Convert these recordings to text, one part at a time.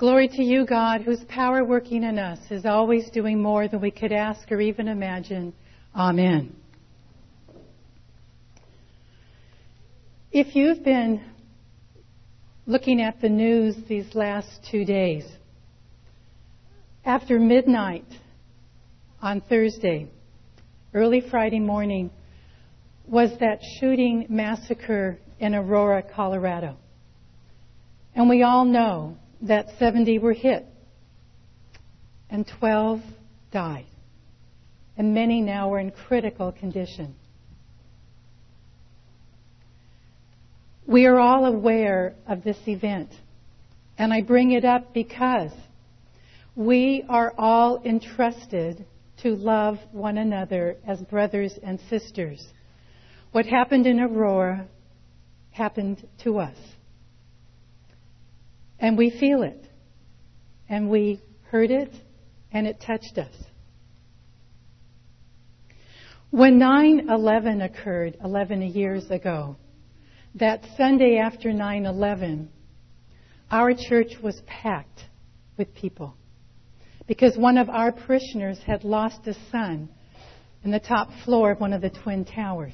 Glory to you, God, whose power working in us is always doing more than we could ask or even imagine. Amen. If you've been looking at the news these last 2 days, after midnight on Thursday, early Friday morning, was that shooting massacre in Aurora, Colorado. And we all know that 70 were hit and 12 died. And many now are in critical condition. We are all aware of this event. And I bring it up because we are all entrusted to love one another as brothers and sisters. What happened in Aurora happened to us. And we feel it. And we heard it, and it touched us. When 9/11 occurred 11 years ago, that Sunday after 9/11, our church was packed with people because one of our parishioners had lost a son in the top floor of one of the Twin Towers.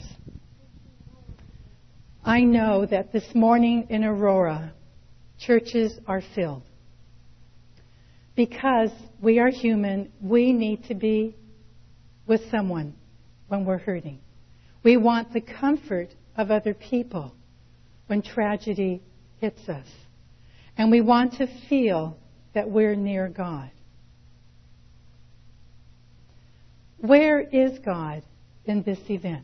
I know that this morning in Aurora, churches are filled. Because we are human, we need to be with someone when we're hurting. We want the comfort of other people when tragedy hits us. And we want to feel that we're near God. Where is God in this event?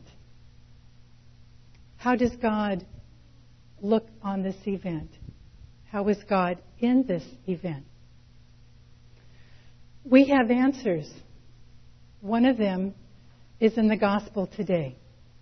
How does God look on this event? How is God in this event? We have answers. One of them is in the gospel today.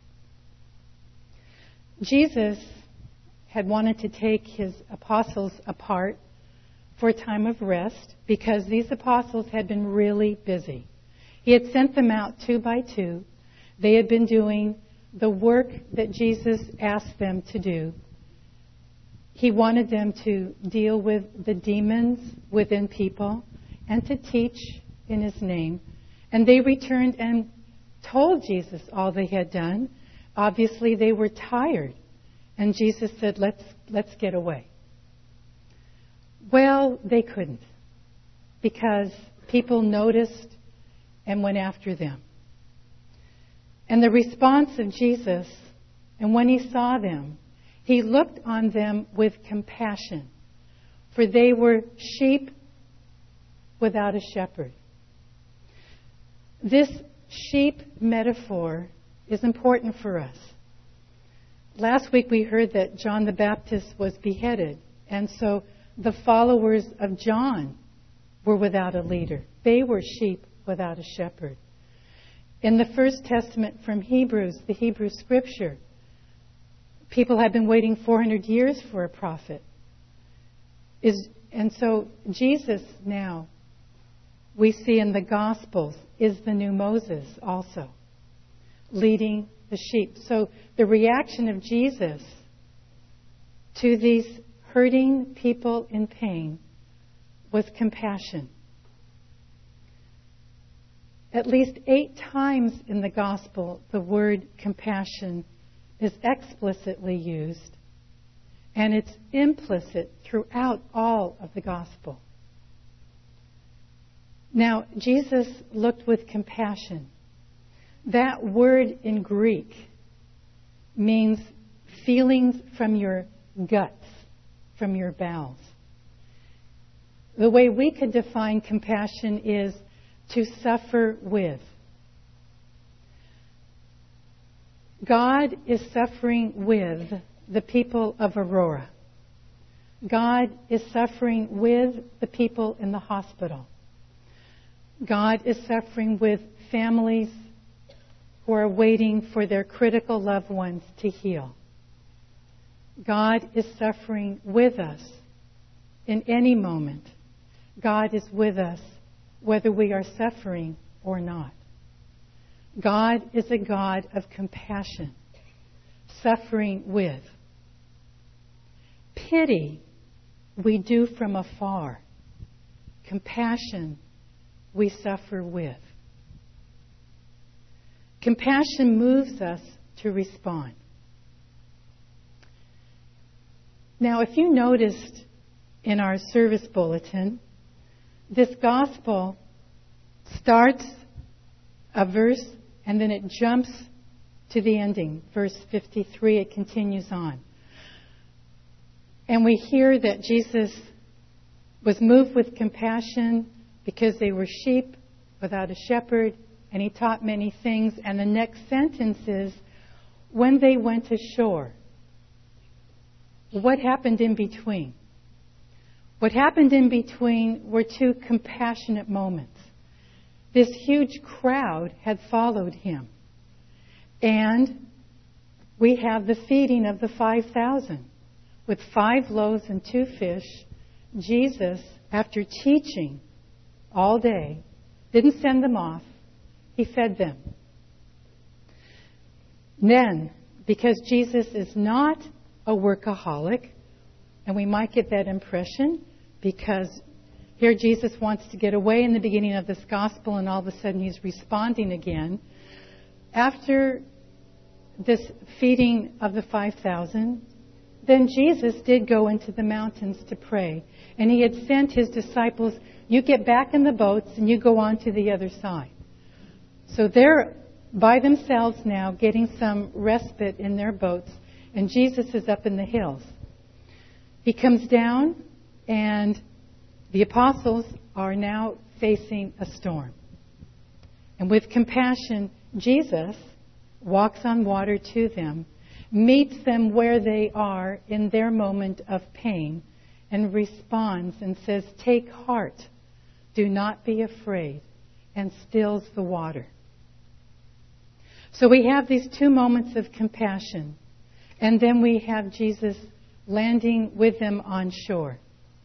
Jesus had wanted to take his apostles apart for a time of rest because these apostles had been really busy. He had sent them out 2 by 2. They had been doing the work that Jesus asked them to do. He wanted them to deal with the demons within people and to teach in his name. And they returned and told Jesus all they had done. Obviously, they were tired. And Jesus said, let's get away. Well, they couldn't because people noticed and went after them. And the response of Jesus, and when he saw them, he looked on them with compassion, for they were sheep without a shepherd. This sheep metaphor is important for us. Last week we heard that John the Baptist was beheaded, and so the followers of John were without a leader. They were sheep without a shepherd. In the First Testament from Hebrews, the Hebrew Scripture, people have been waiting 400 years for a prophet. And so Jesus now, we see in the Gospels, is the new Moses also, leading the sheep. So the reaction of Jesus to these hurting people in pain was compassion. At least 8 times in the Gospel, the word compassion is explicitly used, and it's implicit throughout all of the Gospel. Now, Jesus looked with compassion. That word in Greek means feelings from your guts, from your bowels. The way we could define compassion is to suffer with. God is suffering with the people of Aurora. God is suffering with the people in the hospital. God is suffering with families who are waiting for their critical loved ones to heal. God is suffering with us in any moment. God is with us whether we are suffering or not. God is a God of compassion, suffering with. Pity we do from afar. compassion we suffer with. Compassion moves us to respond. Now, if you noticed in our service bulletin, this gospel starts a verse and then it jumps to the ending. Verse 53, it continues on. And we hear that Jesus was moved with compassion because they were sheep without a shepherd, and he taught many things. And the next sentence is, when they went ashore. What happened in between? What happened in between were two compassionate moments. This huge crowd had followed him. And we have the feeding of the 5,000. With 5 loaves and 2 fish, Jesus, after teaching all day, didn't send them off. He fed them. Then, because Jesus is not a workaholic, and we might get that impression because here Jesus wants to get away in the beginning of this gospel and all of a sudden he's responding again. After this feeding of the 5,000, then Jesus did go into the mountains to pray. And he had sent his disciples, you get back in the boats and you go on to the other side. So they're by themselves now getting some respite in their boats. And Jesus is up in the hills. He comes down and the apostles are now facing a storm. And with compassion, Jesus walks on water to them, meets them where they are in their moment of pain, and responds and says, "Take heart, do not be afraid," and stills the water. So we have these 2 moments of compassion, and then we have Jesus landing with them on shore.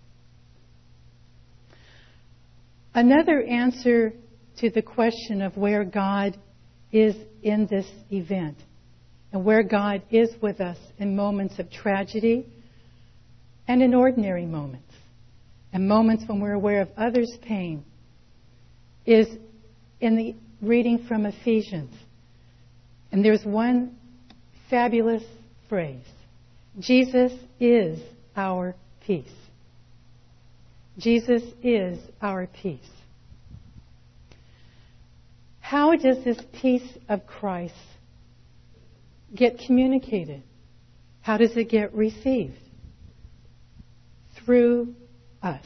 Another answer to the question of where God is in this event and where God is with us in moments of tragedy and in ordinary moments and moments when we're aware of others' pain is in the reading from Ephesians. And there's one fabulous phrase. Jesus is our peace. Jesus is our peace. How does this peace of Christ get communicated? How does it get received? Through us.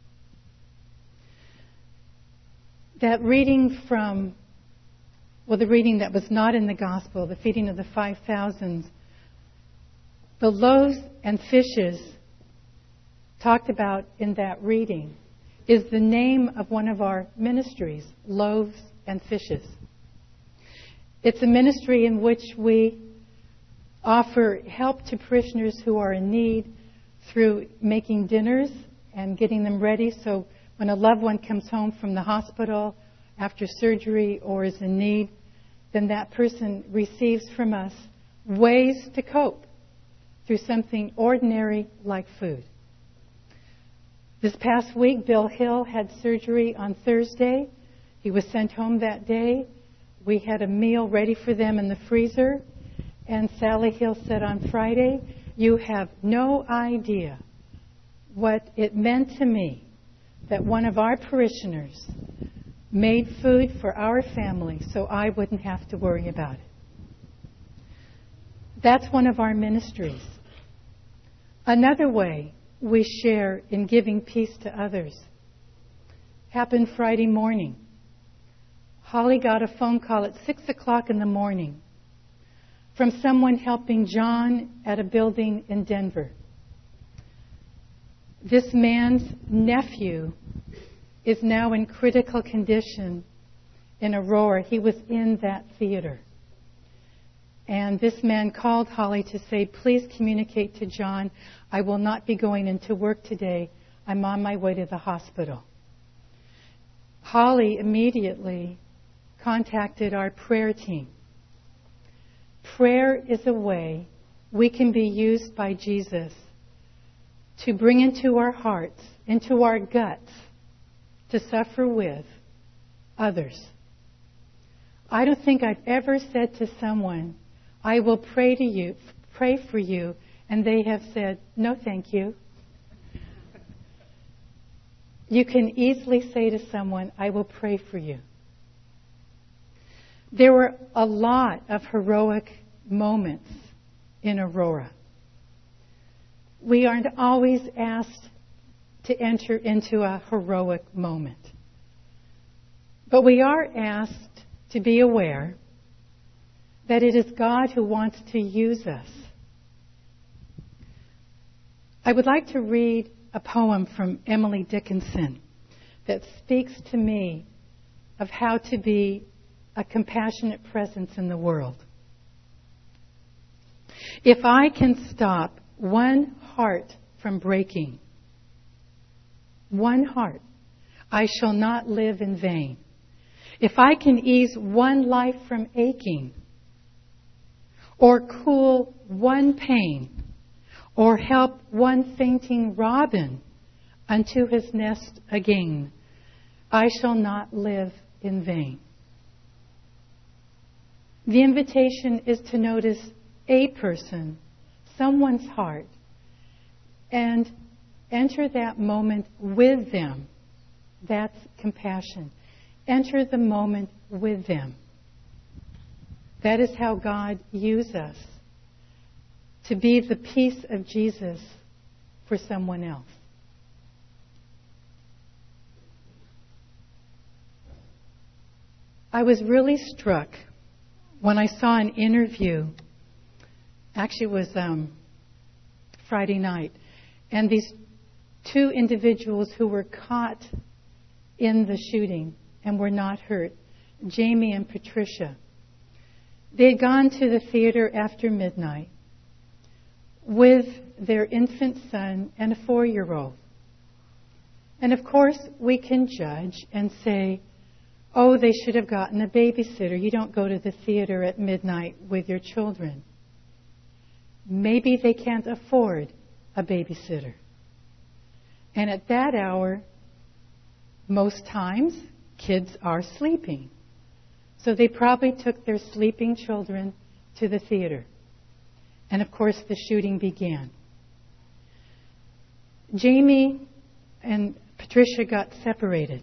That reading from, the reading that was not in the gospel, the feeding of the 5,000, the loaves and fishes talked about in that reading is the name of one of our ministries, Loaves and Fishes. It's a ministry in which we offer help to parishioners who are in need through making dinners and getting them ready so when a loved one comes home from the hospital after surgery or is in need, then that person receives from us ways to cope through something ordinary like food. This past week, Bill Hill had surgery on Thursday. He was sent home that day. We had a meal ready for them in the freezer. And Sally Hill said on Friday, "You have no idea what it meant to me that one of our parishioners made food for our family so I wouldn't have to worry about it." That's one of our ministries. Another way we share in giving peace to others happened Friday morning. Holly got a phone call at 6 o'clock in the morning from someone helping John at a building in Denver. This man's nephew is now in critical condition in Aurora. He was in that theater. And this man called Holly to say, "Please communicate to John. I will not be going into work today. I'm on my way to the hospital." Holly immediately contacted our prayer team. Prayer is a way we can be used by Jesus to bring into our hearts, into our guts, to suffer with others. I don't think I've ever said to someone, I will pray for you, and they have said, no, thank you. You can easily say to someone, I will pray for you. There were a lot of heroic moments in Aurora. We aren't always asked to enter into a heroic moment. But we are asked to be aware that it is God who wants to use us. I would like to read a poem from Emily Dickinson that speaks to me of how to be a compassionate presence in the world. If I can stop one heart from breaking, one heart, I shall not live in vain. If I can ease one life from aching, or cool one pain, or help one fainting robin unto his nest again, I shall not live in vain. The invitation is to notice a person, someone's heart, and enter that moment with them. That's compassion. Enter the moment with them. That is how God uses us, to be the peace of Jesus for someone else. I was really struck when I saw an interview. Actually, it was Friday night. And these two individuals who were caught in the shooting and were not hurt, Jamie and Patricia, they had gone to the theater after midnight with their infant son and a 4-year-old. And of course, we can judge and say, oh, they should have gotten a babysitter. You don't go to the theater at midnight with your children. Maybe they can't afford a babysitter. And at that hour, most times, kids are sleeping. So they probably took their sleeping children to the theater. And of course, the shooting began. Jamie and Patricia got separated.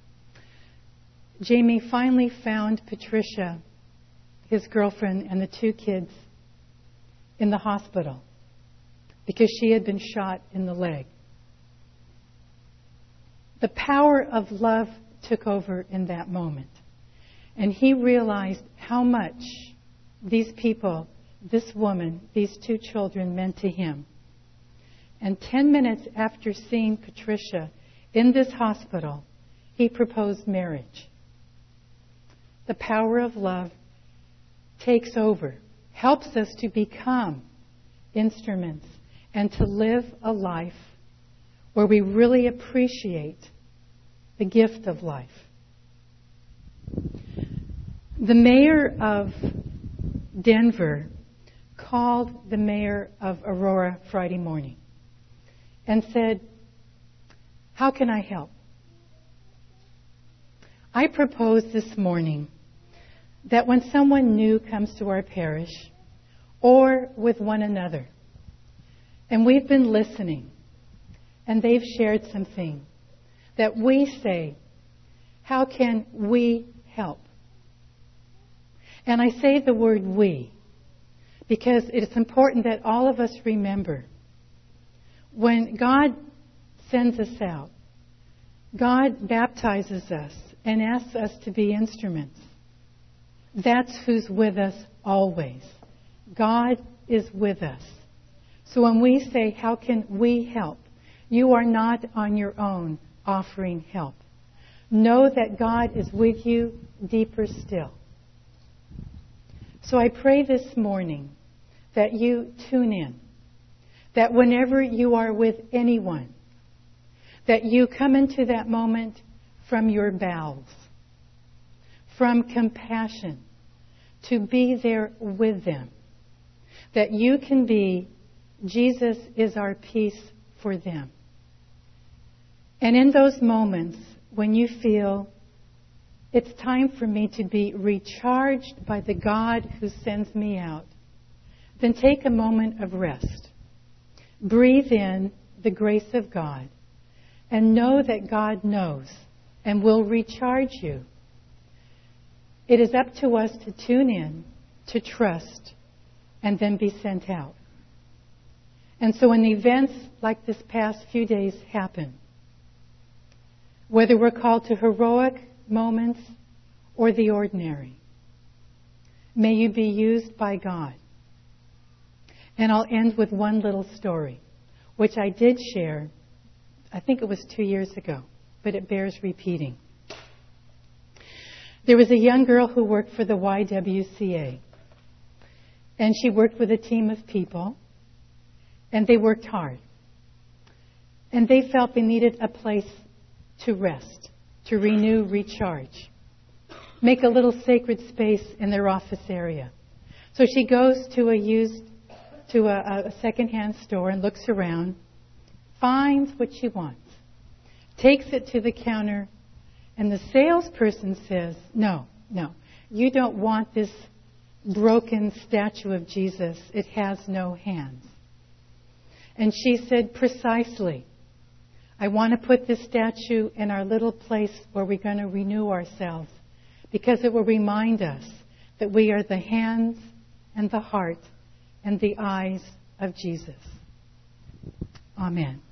Jamie finally found Patricia, his girlfriend, and the 2 kids in the hospital because she had been shot in the leg. The power of love took over in that moment. And he realized how much these people, this woman, these 2 children meant to him. And 10 minutes after seeing Patricia in this hospital, he proposed marriage. The power of love takes over, helps us to become instruments and to live a life where we really appreciate the gift of life. The mayor of Denver called the mayor of Aurora Friday morning and said, how can I help? I propose this morning that when someone new comes to our parish or with one another, and we've been listening, and they've shared something, that we say, how can we help? And I say the word we, because it's important that all of us remember, when God sends us out, God baptizes us and asks us to be instruments. That's who's with us always. God is with us. So when we say, how can we help? You are not on your own offering help. Know that God is with you deeper still. So I pray this morning that you tune in, that whenever you are with anyone, that you come into that moment from your bowels, from compassion, to be there with them, that you can be, Jesus is our peace for them. And in those moments, when you feel it's time for me to be recharged by the God who sends me out, then take a moment of rest. Breathe in the grace of God and know that God knows and will recharge you. It is up to us to tune in, to trust, and then be sent out. And so when events like this past few days happen, whether we're called to heroic moments or the ordinary, may you be used by God. And I'll end with one little story, which I did share, I think it was 2 years ago, but it bears repeating. There was a young girl who worked for the YWCA. And she worked with a team of people. And they worked hard. And they felt they needed a place to rest, to renew, recharge. Make a little sacred space in their office area. So she goes to a secondhand store and looks around, finds what she wants, takes it to the counter, and the salesperson says, no, you don't want this broken statue of Jesus. It has no hands. And she said, precisely. I want to put this statue in our little place where we're going to renew ourselves, because it will remind us that we are the hands and the heart and the eyes of Jesus. Amen.